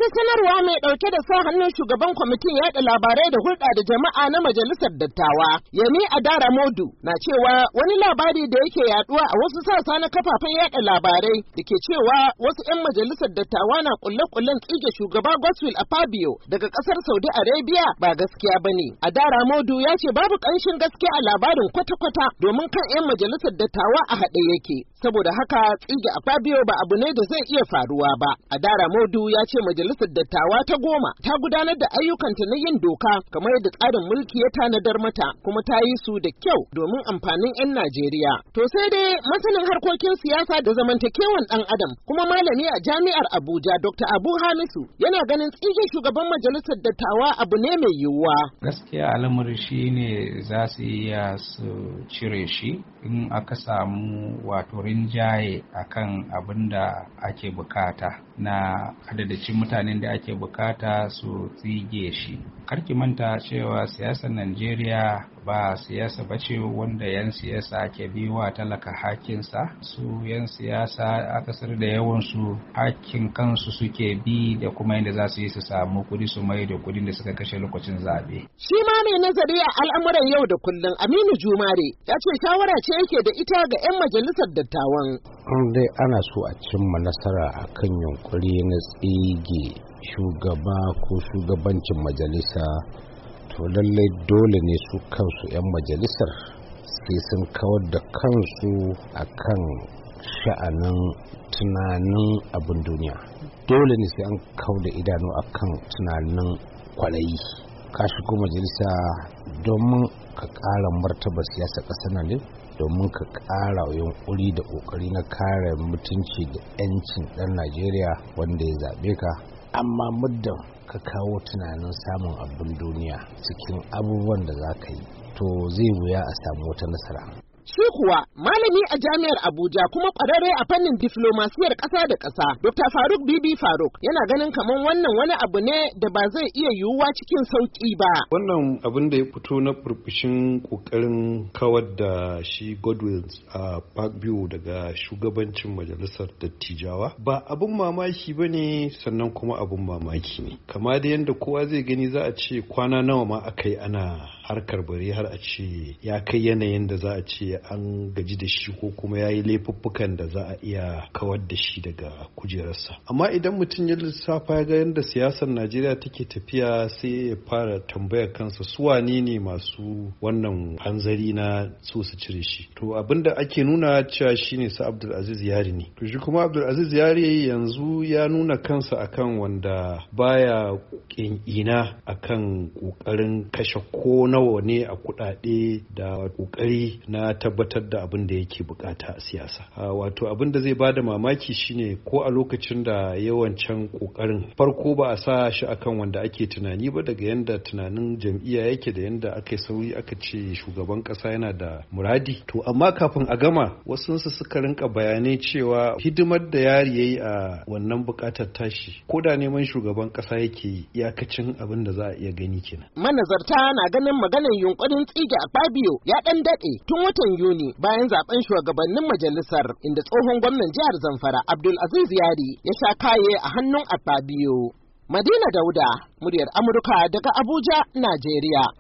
sanarwa mai ɗauke da sa hannun shugaban kwamitin yaɗa labarai da hulɗa da jama'a na majalisar dattawa, Yemi Adara Modu, na cewa wani labari da yake yaɗuwa a wasu sassa na kafafen yaɗa labarai da ke cewa wasu 'yan majalisar dattawa na ƙulle-ƙullen tsige shugaba Godswill Akpabio daga ƙasar Saudi Arabia ba gaskiya ba ne. Adara Modu ya ce babu ƙanshin gaskiya a labarin kwata-kwata domin kan 'yan majalisar dattawa a haɗe yake. Saboda haka tsige Akpabio ba abu ne da zai iya faruwa ba. Adara Modu ya ce majalisar dattawa ta 10 ta gudanar da ayyukanta na yin doka kamar yadda tsarin mulki ya tanadar mata, kuma ta yi su da kyau domin amfanin 'yan Najeriya. To sai dai masanin harkokin siyasa da zamantakewan ɗan adam kuma malami a jami'ar Abuja Dr. Abu Hamisu yana ganin tsige shugaban majalisar dattawa abu ne mai yiwuwa. Gaskiya al'amari shi ne za su iya su cire shi in aka samu wato rinjaye akan abin da ake bukata na adadacin mutanen da ake bukata su tsige shi. Karki manta cewa siyasar Najeriya ba siyasa bace wanda 'yan siyasa ke biwa talaka hakinsa. Su 'yan siyasa akasar da yawansu hakkin kansu suke bi da kuma yadda za su yi su samu kudi su mai da kudin da suka kashe lokacin zabe. Shi ma mai nazari a al'amuran yau da kullum Aminu Jumare ya ce shawara ce yake da ita ga 'yan majalisar dattawan. Dai ana so a cimma nasara akan yunkuri na tsige shugaba ko shugabancin majalisa, to lallai dole ne su kansu 'yan majalisar sai sun kawar da kansu akan sha'anin tunanin abin duniya. Dole ne sai an kawar da idanu akan tunanin kwalayi. Ka shigo majalisa domin ka ƙara martaba siyasar ƙasar nan ne, domin ka ƙara yunkuri da ƙoƙari na kare mutunci da 'yancin ɗan Najeriya wanda ya zaɓe ka. Amma muddin ka kawo tunanin samun abin duniya cikin abubuwan da za ka yi, to zai wuya a samu wata nasara. Shi kuwa malami a jami'ar Abuja kuma ƙwararre a fannin diflomasiyar ƙasa da ƙasa, Dr. Faruk Bibi Faruk yana ganin kamar wannan wani abu ne da ba zai iya yiwuwa cikin sauƙi ba. Wannan abin da ya fito na burbushin ƙoƙarin kawar da shi Godswill Akpabio daga shugabancin majalisar dattijawa ba abin mamaki ba ne, sannan kuma abin mamaki ne. Kama da yadda kowa zai gani za a ce kwana nawa ma aka yi ana harkar bare har a ce ya kai yanayin da za a ce an gaji da shi ko kuma ya yi laifuffukan da za a iya kawar da shi daga kujerarsa. Amma idan mutum ya lissafa ya ga yadda siyasar Najeriya take tafiya, sai ya fara tambayar kansa su wane ne masu wannan hanzari na so su cire shi. To abin da ake nuna cewa shine su Abdulaziz Yari ne. To shi kuma Abdulaziz Yari yanzu ya nuna kansa akan wanda baya ina akan kokarin kashe ko nawa ne a kudade da kokari na tabbatar da abin da yake bukata a siyasa. Wato abin da zai bada mamaki shine ko a lokacin da yawancan kokarin farko ba a sa shi akan wanda ake tunani ba, daga yanda tunanin jam'iyya yake da yanda aka yi sauri aka ce shugaban kasa yana da muradi. To amma kafin a gama wasu suka rinka bayanai cewa hidimar da Yari yayi a wannan bukatar tashi ko da neman shugaban kasa yake yi, iyakacin abin da za a iya gani kenan. Manazarta na ganin maganar yunkurin tsige Akpabio ya dan dade tun watan Yuni bayan zaben shugabannin majalisar, inda tsohon gwamnan jihar Zamfara Abdulaziz Yari ya sha kaye a hannun Akpabio. Madina Dauda, muryar Amurka daga Abuja, Najeriya.